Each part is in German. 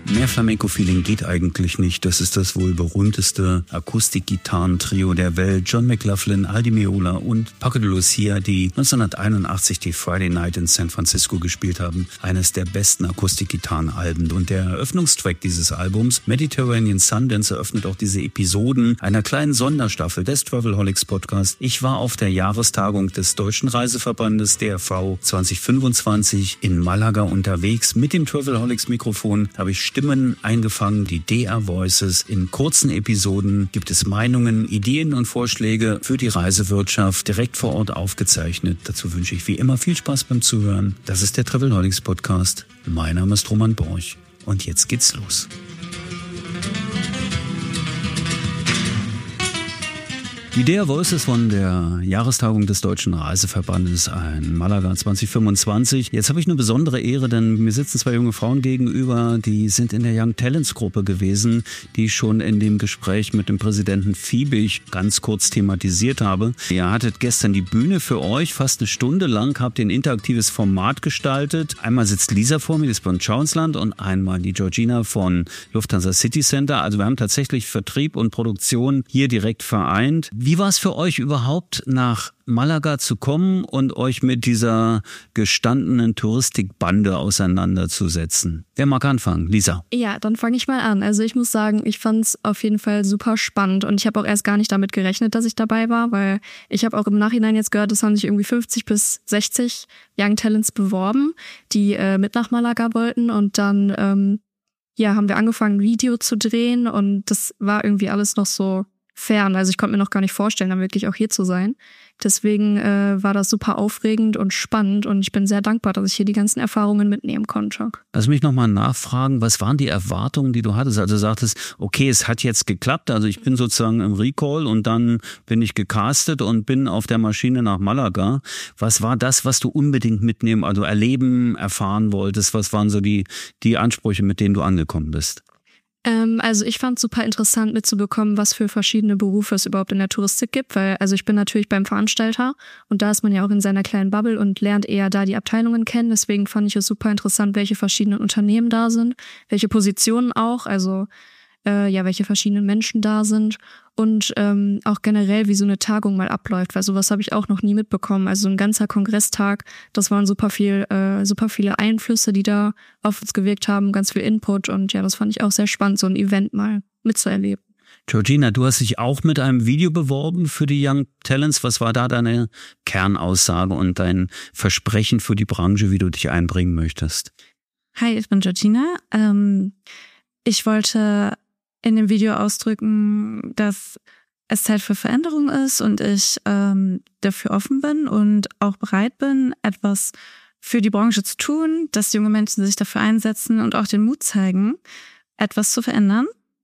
Mehr Flamenco-Feeling geht eigentlich nicht. Das ist das wohl berühmteste Akustik-Gitarrentrio der Welt. John McLaughlin, Aldi Meola und Paco de Lucia, die 1981 die Friday Night in San Francisco gespielt haben. Eines der besten Akustik-Gitarrenalben. Und der Eröffnungstrack dieses Albums, Mediterranean Sundance, eröffnet auch diese Episoden einer kleinen Sonderstaffel des Travelholics Podcast. Ich war auf der Jahrestagung des Deutschen Reiseverbandes DRV 2025 in Malaga unterwegs. Mit dem Travelholics Mikrofon habe ich Stimmen eingefangen, die DR Voices. In kurzen Episoden gibt es Meinungen, Ideen und Vorschläge für die Reisewirtschaft direkt vor Ort aufgezeichnet. Dazu wünsche ich wie immer viel Spaß beim Zuhören. Das ist der Travelholics Podcast. Mein Name ist Roman Borch und jetzt geht's los. Die DR Voices von der Jahrestagung des Deutschen Reiseverbandes in Malaga 2025. Jetzt habe ich eine besondere Ehre, denn mir sitzen zwei junge Frauen gegenüber, die sind in der Young Talents Gruppe gewesen, die ich schon in dem Gespräch mit dem Präsidenten Fiebig ganz kurz thematisiert habe. Ihr hattet gestern die Bühne für euch, fast eine Stunde lang, habt ihr ein interaktives Format gestaltet. Einmal sitzt Lisa vor mir, die ist von Schauensland, und einmal die Georgina von Lufthansa City Center. Also wir haben tatsächlich Vertrieb und Produktion hier direkt vereint. Wie war es für euch überhaupt, nach Malaga zu kommen und euch mit dieser gestandenen Touristikbande auseinanderzusetzen? Wer mag anfangen? Lisa? Ja, dann fange ich mal an. Also ich muss sagen, ich fand es auf jeden Fall super spannend und ich habe auch erst gar nicht damit gerechnet, dass ich dabei war, weil ich habe auch im Nachhinein jetzt gehört, es haben sich irgendwie 50 bis 60 Young Talents beworben, die mit nach Malaga wollten, und dann haben wir angefangen, ein Video zu drehen, und das war irgendwie alles noch so fern. Also ich konnte mir noch gar nicht vorstellen, dann wirklich auch hier zu sein. Deswegen war das super aufregend und spannend, und ich bin sehr dankbar, dass ich hier die ganzen Erfahrungen mitnehmen konnte. Lass mich nochmal nachfragen, was waren die Erwartungen, die du hattest? Also du sagtest, okay, es hat jetzt geklappt, also ich bin sozusagen im Recall und dann bin ich gecastet und bin auf der Maschine nach Malaga. Was war das, was du unbedingt mitnehmen, also erleben, erfahren wolltest? Was waren so die Ansprüche, mit denen du angekommen bist? Also ich fand es super interessant mitzubekommen, was für verschiedene Berufe es überhaupt in der Touristik gibt, weil also ich bin natürlich beim Veranstalter und da ist man ja auch in seiner kleinen Bubble und lernt eher da die Abteilungen kennen. Deswegen fand ich es super interessant, welche verschiedenen Unternehmen da sind, welche Positionen auch, also welche verschiedenen Menschen da sind und auch generell, wie so eine Tagung mal abläuft, weil sowas habe ich auch noch nie mitbekommen. Also ein ganzer Kongresstag, das waren super viele Einflüsse, die da auf uns gewirkt haben, ganz viel Input, und ja, das fand ich auch sehr spannend, so ein Event mal mitzuerleben. Georgina, du hast dich auch mit einem Video beworben für die Young Talents. Was war da deine Kernaussage und dein Versprechen für die Branche, wie du dich einbringen möchtest? Hi, ich bin Georgina. Ich wollte in dem Video ausdrücken, dass es Zeit für Veränderung ist und ich dafür offen bin und auch bereit bin, etwas für die Branche zu tun, dass junge Menschen sich dafür einsetzen und auch den Mut zeigen, etwas zu verändern.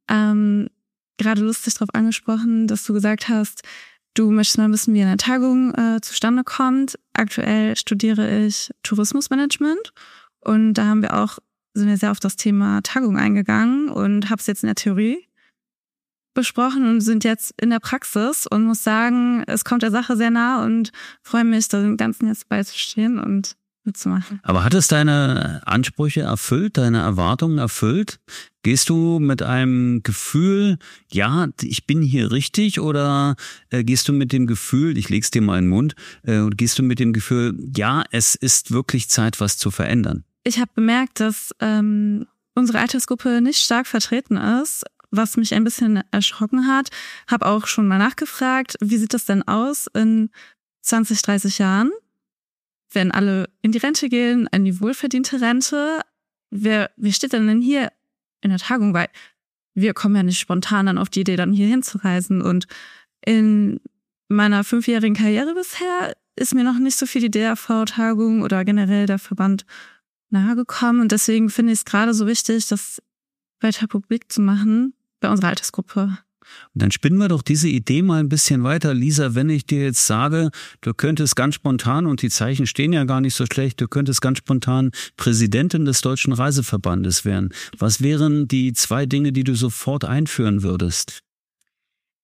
Gerade lustig darauf angesprochen, dass du gesagt hast, du möchtest mal wissen, wie eine Tagung zustande kommt. Aktuell studiere ich Tourismusmanagement und da sind wir sehr auf das Thema Tagung eingegangen und habe es jetzt in der Theorie besprochen und sind jetzt in der Praxis und muss sagen, es kommt der Sache sehr nah und freue mich, da dem Ganzen jetzt beizustehen und mitzumachen. Aber hat es deine Ansprüche erfüllt, deine Erwartungen erfüllt? Gehst du mit einem Gefühl, ja, ich bin hier richtig, oder gehst du mit dem Gefühl, ich leg's dir mal in den Mund, gehst du mit dem Gefühl, ja, es ist wirklich Zeit, was zu verändern? Ich habe bemerkt, dass unsere Altersgruppe nicht stark vertreten ist, was mich ein bisschen erschrocken hat. Habe auch schon mal nachgefragt, wie sieht das denn aus in 20, 30 Jahren, wenn alle in die Rente gehen, in die wohlverdiente Rente? Wer steht denn hier in der Tagung? Weil wir kommen ja nicht spontan dann auf die Idee, dann hier hinzureisen. Und in meiner 5-jährigen Karriere bisher ist mir noch nicht so viel die DRV-Tagung oder generell der Verband nahe gekommen, und deswegen finde ich es gerade so wichtig, das weiter publik zu machen bei unserer Altersgruppe. Und dann spinnen wir doch diese Idee mal ein bisschen weiter. Lisa, wenn ich dir jetzt sage, du könntest ganz spontan, und die Zeichen stehen ja gar nicht so schlecht, du könntest ganz spontan Präsidentin des Deutschen Reiseverbandes werden. Was wären die 2 Dinge, die du sofort einführen würdest?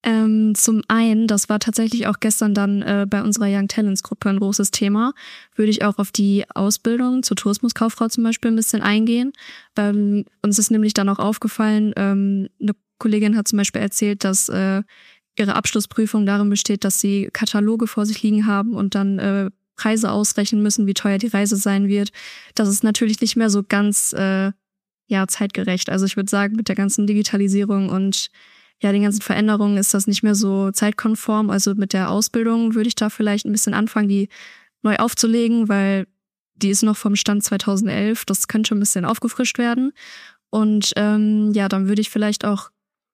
Zum einen, das war tatsächlich auch gestern dann bei unserer Young Talents Gruppe ein großes Thema, würde ich auch auf die Ausbildung zur Tourismuskauffrau zum Beispiel ein bisschen eingehen. Uns ist nämlich dann auch aufgefallen, eine Kollegin hat zum Beispiel erzählt, dass ihre Abschlussprüfung darin besteht, dass sie Kataloge vor sich liegen haben und dann Preise ausrechnen müssen, wie teuer die Reise sein wird. Das ist natürlich nicht mehr so ganz zeitgerecht. Also ich würde sagen, mit der ganzen Digitalisierung und den ganzen Veränderungen ist das nicht mehr so zeitkonform. Also mit der Ausbildung würde ich da vielleicht ein bisschen anfangen, die neu aufzulegen, weil die ist noch vom Stand 2011. Das könnte schon ein bisschen aufgefrischt werden. Und dann würde ich vielleicht auch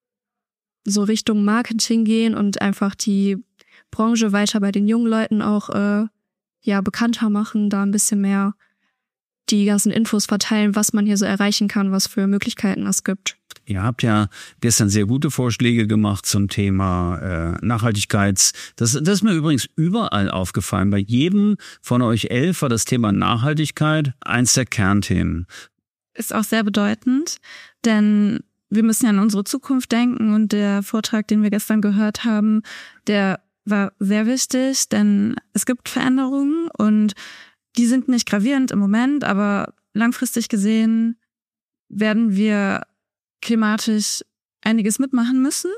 so Richtung Marketing gehen und einfach die Branche weiter bei den jungen Leuten auch bekannter machen, da ein bisschen mehr die ganzen Infos verteilen, was man hier so erreichen kann, was für Möglichkeiten es gibt. Ihr habt ja gestern sehr gute Vorschläge gemacht zum Thema Nachhaltigkeits. Das ist mir übrigens überall aufgefallen. Bei jedem von euch 11 war das Thema Nachhaltigkeit eins der Kernthemen. Ist auch sehr bedeutend, denn wir müssen ja an unsere Zukunft denken und der Vortrag, den wir gestern gehört haben, der war sehr wichtig, denn es gibt Veränderungen und die sind nicht gravierend im Moment, aber langfristig gesehen werden wir klimatisch einiges mitmachen müssen.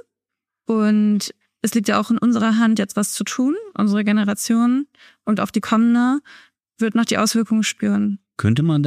Und es liegt ja auch in unserer Hand, jetzt was zu tun. Unsere Generation und auch die kommende wird noch die Auswirkungen spüren. Könnte man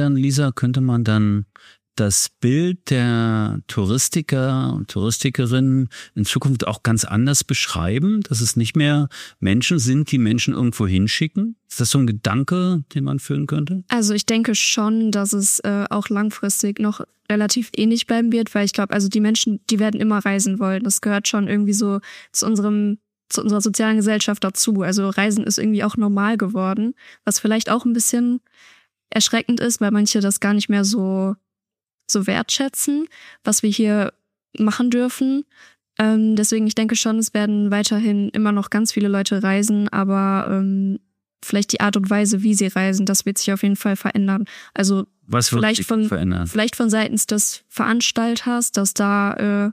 dann das Bild der Touristiker und Touristikerinnen in Zukunft auch ganz anders beschreiben, dass es nicht mehr Menschen sind, die Menschen irgendwo hinschicken? Ist das so ein Gedanke, den man führen könnte? Also ich denke schon, dass es auch langfristig noch relativ ähnlich bleiben wird, weil ich glaube, also die Menschen, die werden immer reisen wollen. Das gehört schon irgendwie so zu unserer sozialen Gesellschaft dazu. Also Reisen ist irgendwie auch normal geworden, was vielleicht auch ein bisschen erschreckend ist, weil manche das gar nicht mehr so wertschätzen, was wir hier machen dürfen. Deswegen, ich denke schon, es werden weiterhin immer noch ganz viele Leute reisen, aber vielleicht die Art und Weise, wie sie reisen, das wird sich auf jeden Fall verändern. Also was wird sich verändern? Vielleicht von seitens des Veranstalters, dass da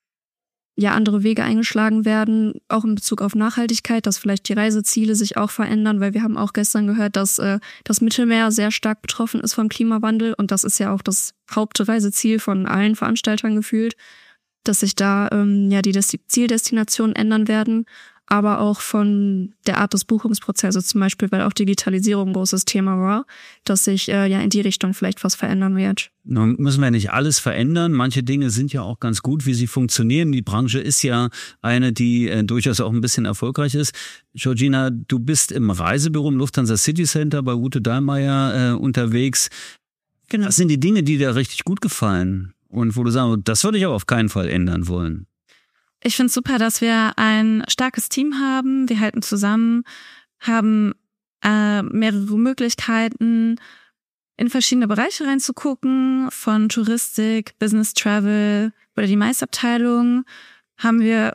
andere Wege eingeschlagen werden, auch in Bezug auf Nachhaltigkeit, dass vielleicht die Reiseziele sich auch verändern, weil wir haben auch gestern gehört, dass das Mittelmeer sehr stark betroffen ist vom Klimawandel und das ist ja auch das Hauptreiseziel von allen Veranstaltern gefühlt, dass sich da die Zieldestinationen ändern werden, aber auch von der Art des Buchungsprozesses zum Beispiel, weil auch Digitalisierung ein großes Thema war, dass sich in die Richtung vielleicht was verändern wird. Nun müssen wir nicht alles verändern. Manche Dinge sind ja auch ganz gut, wie sie funktionieren. Die Branche ist ja eine, die durchaus auch ein bisschen erfolgreich ist. Georgina, du bist im Reisebüro im Lufthansa City Center bei Ute Dahlmeier unterwegs. Genau. Was sind die Dinge, die dir richtig gut gefallen? Und wo du sagst, das würde ich aber auf keinen Fall ändern wollen? Ich finde es super, dass wir ein starkes Team haben. Wir halten zusammen, haben mehrere Möglichkeiten, in verschiedene Bereiche reinzugucken. Von Touristik, Business Travel oder die MICE-Abteilung haben wir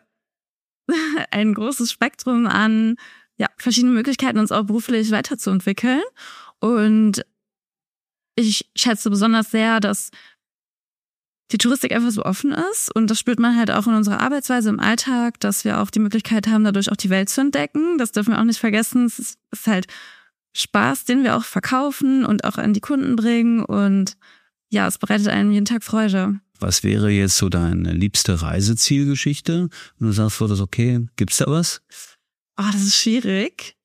ein großes Spektrum an verschiedenen Möglichkeiten, uns auch beruflich weiterzuentwickeln. Und ich schätze besonders sehr, dass die Touristik einfach so offen ist und das spürt man halt auch in unserer Arbeitsweise im Alltag, dass wir auch die Möglichkeit haben, dadurch auch die Welt zu entdecken. Das dürfen wir auch nicht vergessen. Es ist halt Spaß, den wir auch verkaufen und auch an die Kunden bringen und es bereitet einem jeden Tag Freude. Was wäre jetzt so deine liebste Reisezielgeschichte? Und du sagst, okay, gibt's da was? Das ist schwierig.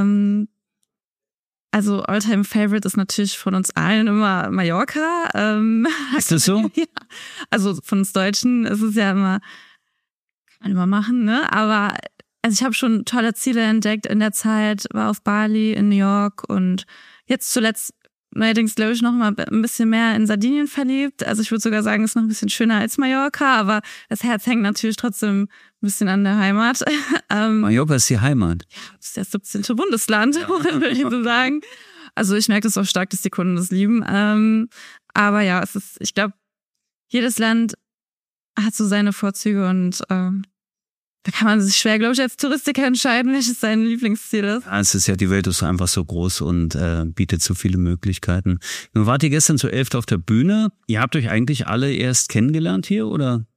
Also Alltime Favorite ist natürlich von uns allen immer Mallorca. Ist das so? Ja. Also von uns Deutschen ist es ja immer, kann man immer machen, ne? Aber also ich habe schon tolle Ziele entdeckt in der Zeit, war auf Bali, in New York und jetzt zuletzt neuerdings, glaube ich, noch mal ein bisschen mehr in Sardinien verliebt. Also ich würde sogar sagen, es ist noch ein bisschen schöner als Mallorca, aber das Herz hängt natürlich trotzdem ein bisschen an der Heimat. Mallorca ist die Heimat. Ja, das ist das 17. Bundesland, würde ich so sagen. Also ich merke das auch stark, dass die Kunden das lieben. Aber ja, ich glaube, jedes Land hat so seine Vorzüge und da kann man sich schwer, glaube ich, als Touristiker entscheiden, welches sein Lieblingsziel ist. Ja, es ist ja, die Welt ist einfach so groß und bietet so viele Möglichkeiten. Nun wart ihr gestern zu 11 auf der Bühne. Ihr habt euch eigentlich alle erst kennengelernt hier, oder?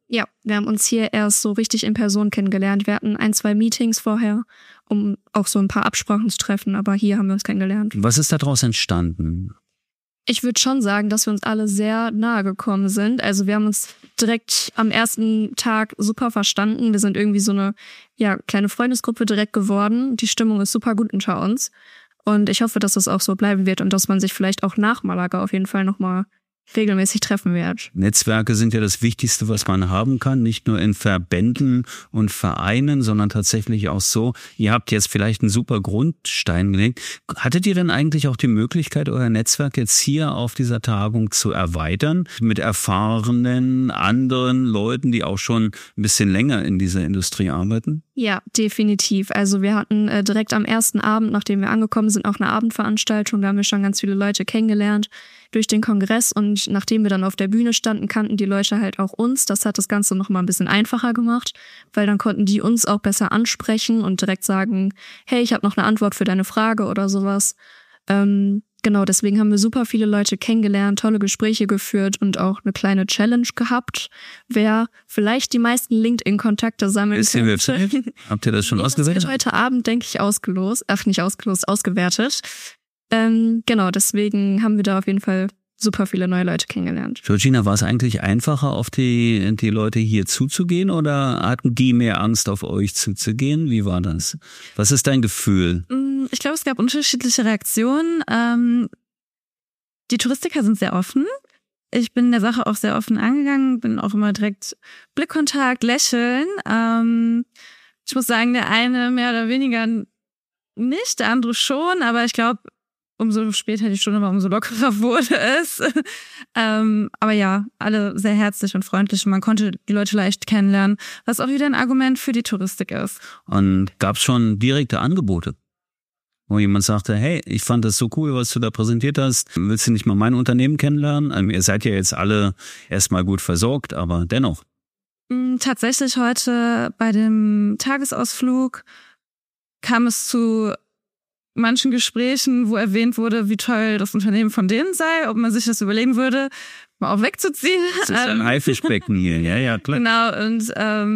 Ja, wir haben uns hier erst so richtig in Person kennengelernt. Wir hatten 1-2 Meetings vorher, um auch so ein paar Absprachen zu treffen, aber hier haben wir uns kennengelernt. Was ist daraus entstanden? Ich würde schon sagen, dass wir uns alle sehr nahe gekommen sind. Also wir haben uns direkt am ersten Tag super verstanden. Wir sind irgendwie so eine kleine Freundesgruppe direkt geworden. Die Stimmung ist super gut unter uns. Und ich hoffe, dass das auch so bleiben wird und dass man sich vielleicht auch nach Malaga auf jeden Fall nochmal regelmäßig treffen wird. Netzwerke sind ja das Wichtigste, was man haben kann, nicht nur in Verbänden und Vereinen, sondern tatsächlich auch so. Ihr habt jetzt vielleicht einen super Grundstein gelegt. Hattet ihr denn eigentlich auch die Möglichkeit, euer Netzwerk jetzt hier auf dieser Tagung zu erweitern mit erfahrenen anderen Leuten, die auch schon ein bisschen länger in dieser Industrie arbeiten? Ja, definitiv. Also wir hatten direkt am ersten Abend, nachdem wir angekommen sind, auch eine Abendveranstaltung. Da haben wir schon ganz viele Leute kennengelernt durch den Kongress. Und nachdem wir dann auf der Bühne standen, kannten die Leute halt auch uns. Das hat das Ganze noch mal ein bisschen einfacher gemacht, weil dann konnten die uns auch besser ansprechen und direkt sagen, hey, ich habe noch eine Antwort für deine Frage oder sowas. Genau, deswegen haben wir super viele Leute kennengelernt, tolle Gespräche geführt und auch eine kleine Challenge gehabt, wer vielleicht die meisten LinkedIn-Kontakte sammeln könnte. Habt ihr das schon ausgewertet? Das wird heute Abend, denke ich, ausgewertet. Genau, deswegen haben wir da auf jeden Fall super viele neue Leute kennengelernt. Georgina, war es eigentlich einfacher, auf die Leute hier zuzugehen oder hatten die mehr Angst, auf euch zuzugehen? Wie war das? Was ist dein Gefühl? Ich glaube, es gab unterschiedliche Reaktionen. Die Touristiker sind sehr offen. Ich bin der Sache auch sehr offen angegangen, bin auch immer direkt Blickkontakt, Lächeln. Ich muss sagen, der eine mehr oder weniger nicht, der andere schon, aber ich glaube, umso später die Stunde war, umso lockerer wurde es. Aber ja, alle sehr herzlich und freundlich und man konnte die Leute leicht kennenlernen, was auch wieder ein Argument für die Touristik ist. Und gab es schon direkte Angebote, wo jemand sagte, hey, ich fand das so cool, was du da präsentiert hast. Willst du nicht mal mein Unternehmen kennenlernen? Ihr seid ja jetzt alle erstmal gut versorgt, aber dennoch. Tatsächlich heute bei dem Tagesausflug kam es zu manchen Gesprächen, wo erwähnt wurde, wie toll das Unternehmen von denen sei, ob man sich das überlegen würde, mal auch wegzuziehen. Das ist ein Haifischbecken hier, ja, klar. Genau, und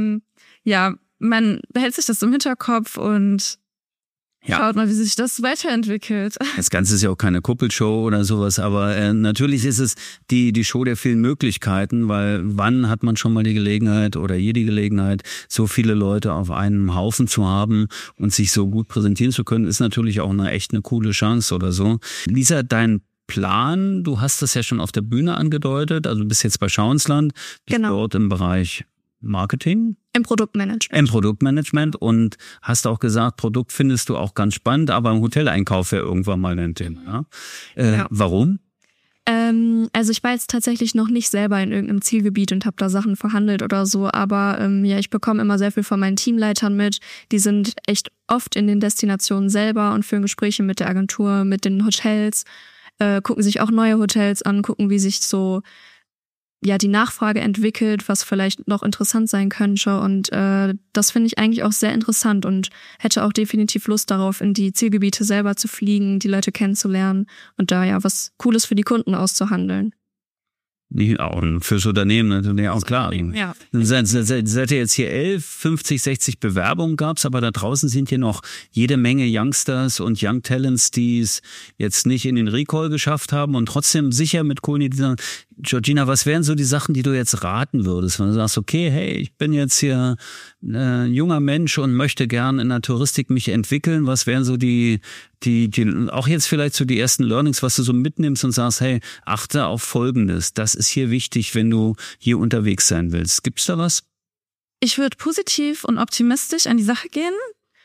man behält sich das im Hinterkopf und schaut mal, wie sich das weiterentwickelt. Das Ganze ist ja auch keine Kuppelshow oder sowas, aber natürlich ist es die Show der vielen Möglichkeiten, weil wann hat man schon mal die Gelegenheit oder die Gelegenheit, so viele Leute auf einem Haufen zu haben und sich so gut präsentieren zu können, ist natürlich auch echt eine coole Chance oder so. Lisa, dein Plan, du hast das ja schon auf der Bühne angedeutet, also du bist jetzt bei Schauinsland, bist dort im Bereich Marketing? Im Produktmanagement. Im Produktmanagement und hast auch gesagt, Produkt findest du auch ganz spannend, aber im Hoteleinkauf wäre irgendwann mal ein Thema. Ja? Warum? Also ich war jetzt tatsächlich noch nicht selber in irgendeinem Zielgebiet und habe da Sachen verhandelt oder so, aber ich bekomme immer sehr viel von meinen Teamleitern mit. Die sind echt oft in den Destinationen selber und führen Gespräche mit der Agentur, mit den Hotels, gucken sich auch neue Hotels an, gucken, wie sich so die Nachfrage entwickelt, was vielleicht noch interessant sein könnte. Und das finde ich eigentlich auch sehr interessant und hätte auch definitiv Lust darauf, in die Zielgebiete selber zu fliegen, die Leute kennenzulernen und da was Cooles für die Kunden auszuhandeln. Auch fürs Unternehmen natürlich auch klar. Ja. Seid ihr jetzt hier 50, 60 Bewerbungen gab's, aber da draußen sind hier noch jede Menge Youngsters und Young Talents, die es jetzt nicht in den Recall geschafft haben und trotzdem sicher mit coolen Ideen. Georgina, was wären so die Sachen, die du jetzt raten würdest, wenn du sagst, okay, hey, ich bin jetzt hier ein junger Mensch und möchte gern in der Touristik mich entwickeln. Was wären so die auch jetzt vielleicht so die ersten Learnings, was du so mitnimmst und sagst, hey, achte auf Folgendes. Das ist hier wichtig, wenn du hier unterwegs sein willst. Gibt's da was? Ich würde positiv und optimistisch an die Sache gehen.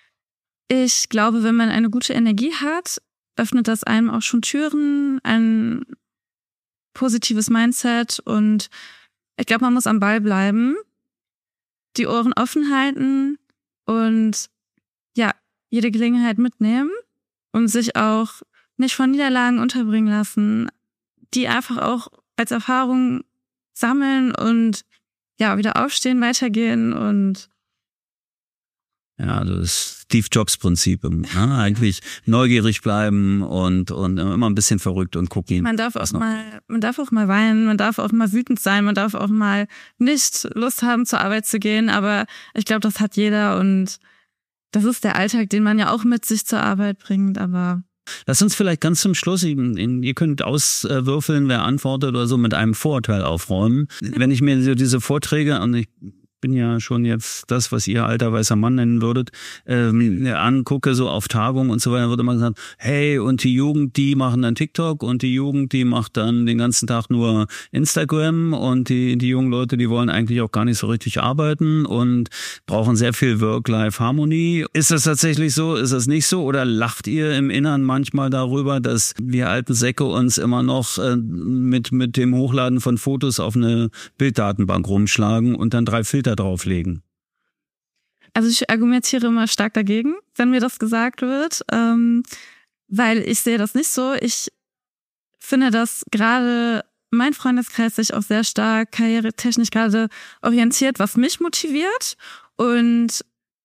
Ich glaube, wenn man eine gute Energie hat, öffnet das einem auch schon Türen, ein positives Mindset und ich glaube, man muss am Ball bleiben, die Ohren offen halten und jede Gelegenheit mitnehmen und sich auch nicht von Niederlagen unterbringen lassen, die einfach auch als Erfahrung sammeln und wieder aufstehen, weitergehen und Ja, das Steve Jobs Prinzip, ne? Eigentlich neugierig bleiben und immer ein bisschen verrückt und gucken. Man darf auch mal weinen, man darf auch mal wütend sein, man darf auch mal nicht Lust haben, zur Arbeit zu gehen, aber ich glaube, das hat jeder und das ist der Alltag, den man ja auch mit sich zur Arbeit bringt, aber... Lass uns vielleicht ganz zum Schluss, ihr könnt auswürfeln, wer antwortet oder so, mit einem Vorurteil aufräumen. Wenn ich mir so diese Vorträge, und ich bin ja schon jetzt das, was ihr alter weißer Mann nennen würdet, angucke, so auf Tagungen und so weiter, wird immer gesagt, hey, und die Jugend, die machen dann TikTok und die Jugend, die macht dann den ganzen Tag nur Instagram und die jungen Leute, die wollen eigentlich auch gar nicht so richtig arbeiten und brauchen sehr viel Work-Life-Harmonie. Ist das tatsächlich so? Ist das nicht so? Oder lacht ihr im Inneren manchmal darüber, dass wir alten Säcke uns immer noch mit dem Hochladen von Fotos auf eine Bilddatenbank rumschlagen und dann 3 Filter drauflegen? Also ich argumentiere immer stark dagegen, wenn mir das gesagt wird, weil ich sehe das nicht so. Ich finde, dass gerade mein Freundeskreis sich auch sehr stark karrieretechnisch gerade orientiert, was mich motiviert. Und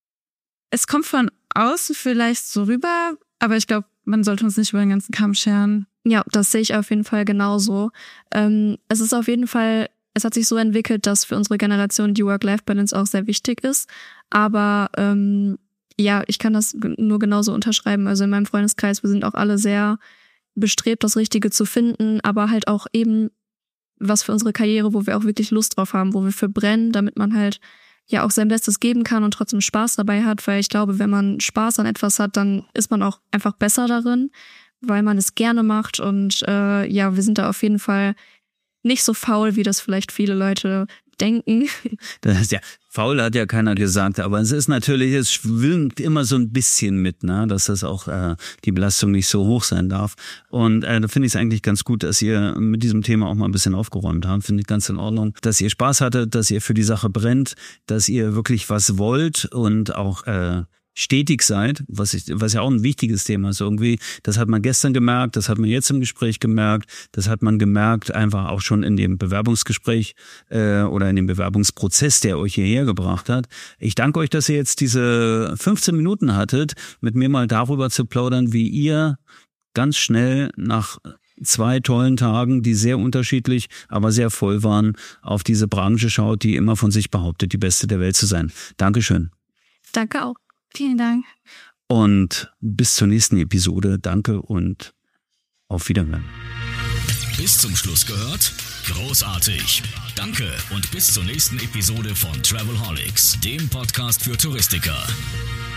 es kommt von außen vielleicht so rüber, aber ich glaube, man sollte uns nicht über den ganzen Kamm scheren. Ja, das sehe ich auf jeden Fall genauso. Es ist auf jeden Fall, es hat sich so entwickelt, dass für unsere Generation die Work-Life-Balance auch sehr wichtig ist. Aber ja, ich kann das nur genauso unterschreiben. Also in meinem Freundeskreis, wir sind auch alle sehr bestrebt, das Richtige zu finden, aber halt auch eben was für unsere Karriere, wo wir auch wirklich Lust drauf haben, wo wir für brennen, damit man halt ja auch sein Bestes geben kann und trotzdem Spaß dabei hat. Weil ich glaube, wenn man Spaß an etwas hat, dann ist man auch einfach besser darin, weil man es gerne macht. Und ja, wir sind da auf jeden Fall nicht so faul, wie das vielleicht viele Leute denken. Das ist ja, faul hat ja keiner gesagt, aber es ist natürlich, es schwimmt immer so ein bisschen mit, ne, dass das auch die Belastung nicht so hoch sein darf. Und da finde ich es eigentlich ganz gut, dass ihr mit diesem Thema auch mal ein bisschen aufgeräumt habt. Finde ich ganz in Ordnung, dass ihr Spaß hattet, dass ihr für die Sache brennt, dass ihr wirklich was wollt und auch stetig seid, was ja auch ein wichtiges Thema ist irgendwie. Das hat man gestern gemerkt, das hat man jetzt im Gespräch gemerkt, das hat man gemerkt einfach auch schon in dem Bewerbungsgespräch oder in dem Bewerbungsprozess, der euch hierher gebracht hat. Ich danke euch, dass ihr jetzt diese 15 Minuten hattet, mit mir mal darüber zu plaudern, wie ihr ganz schnell nach 2 tollen Tagen, die sehr unterschiedlich, aber sehr voll waren, auf diese Branche schaut, die immer von sich behauptet, die beste der Welt zu sein. Dankeschön. Danke auch. Vielen Dank. Und bis zur nächsten Episode. Danke und auf Wiederhören. Bis zum Schluss gehört? Großartig. Danke und bis zur nächsten Episode von Travelholics, dem Podcast für Touristiker.